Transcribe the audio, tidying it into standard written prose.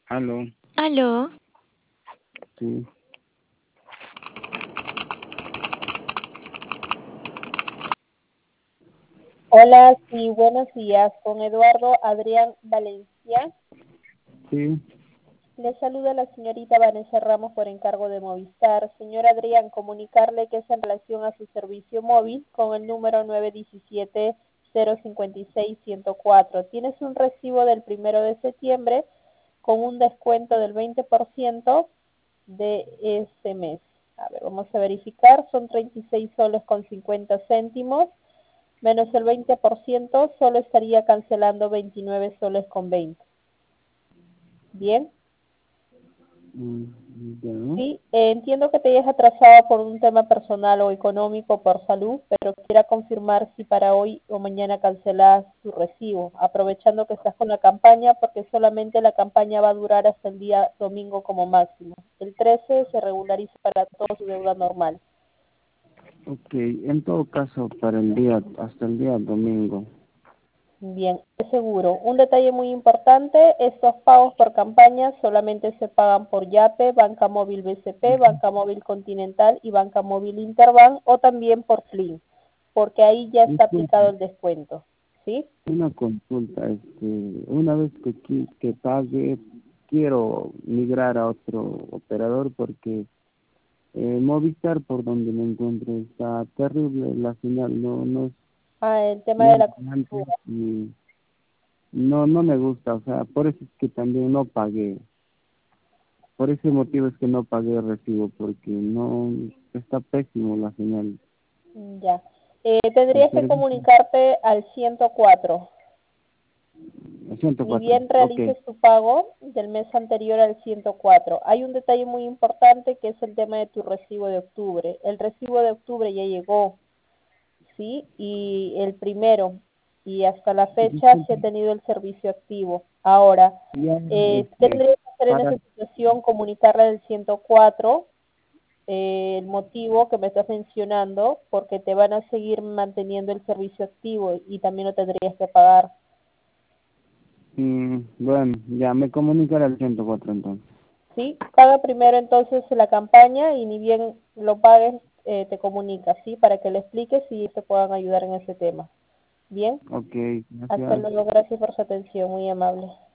Aló, Aló, sí, Hola, sí, buenos días. Con Eduardo Adrián Valencia. sí, Le saluda la señorita Vanessa Ramos por encargo de Movistar. Señor Adrián, comunicarle que es en relación a su servicio móvil con el número 917-056-104. Tienes un recibo del 1 de septiembre con un descuento del 20% de ese mes. A ver, vamos a verificar. Son 36 soles con 50 céntimos. Menos el 20%, solo estaría cancelando 29 soles con 20. Bien, mm, ya, sí, entiendo que te hayas atrasado por un tema personal o económico por salud, pero quisiera confirmar si para hoy o mañana cancelas tu recibo, aprovechando que estás con la campaña, porque solamente la campaña va a durar hasta el día domingo como máximo. El 13 se regulariza para toda su deuda normal. ok, en todo caso, para el día, hasta el día domingo, Bien, es seguro. Un detalle muy importante, estos pagos por campaña solamente se pagan por Yape, Banca Móvil BCP, Banca Móvil Continental y Banca Móvil Interbank o también por Flink, porque ahí ya está disculpe, aplicado el descuento, ¿sí? una consulta, una vez que pague, quiero migrar a otro operador porque Movistar, por donde me encuentro, está terrible la señal, no es Ah, el tema de bien la como antes cobertura. y no me gusta, o sea, por eso es que también no pagué. Por ese motivo es que no pagué el recibo, porque no está pésimo la señal. Ya. El Tendrías que servicio, comunicarte al 104. Ni 104, bien ok. realices tu pago del mes anterior al 104. Hay un detalle muy importante que es el tema de tu recibo de octubre. El recibo de octubre ya llegó, ¿sí? Y el primero, y hasta la fecha se Disculpe, ha tenido el servicio activo. Ahora, ya, tendrías que hacer en para, esa situación comunicarle al 104 el motivo que me estás mencionando, porque te van a seguir manteniendo el servicio activo y también lo tendrías que pagar. bueno, ya me comunicaré al 104 entonces. ¿Sí? Paga primero entonces la campaña y ni bien lo pagues, te comunicas, ¿sí? Para que le expliques y te puedan ayudar en ese tema. Bien, Ok, hasta gracias. luego, gracias por su atención, muy amable.